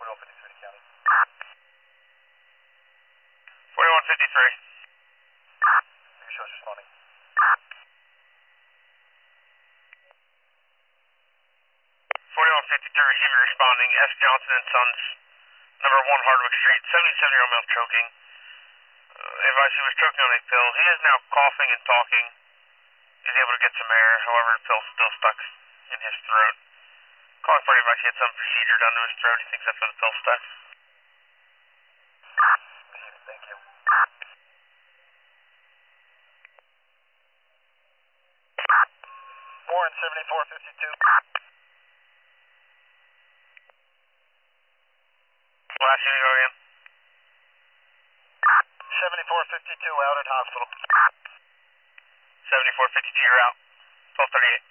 4153 to County. 4153. Your show's responding. 4153, receiver responding. S. Johnson and Sons, number 1 Hardwick Street, 77-year-old male choking. Advice he was choking on a pill. He is now coughing and talking. He's able to get some air, however, the pill's still stuck in his throat. Calling for advice, he had some procedure done to his throat. He thinks that's where the pill's stuck. Thank you. Warren 7452. Last unit, go again. 7452 out at hospital. 7452, you're out. 1238.